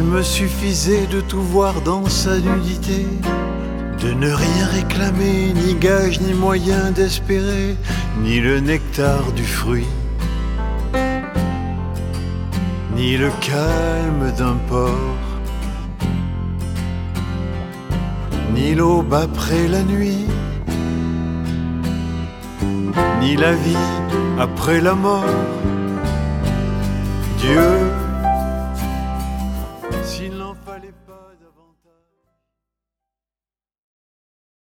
me suffisait de tout voir dans sa nudité, de ne rien réclamer, ni gage, ni moyen d'espérer, ni le nectar du fruit, ni le calme d'un port, ni l'aube après la nuit, ni la vie après la mort. Dieu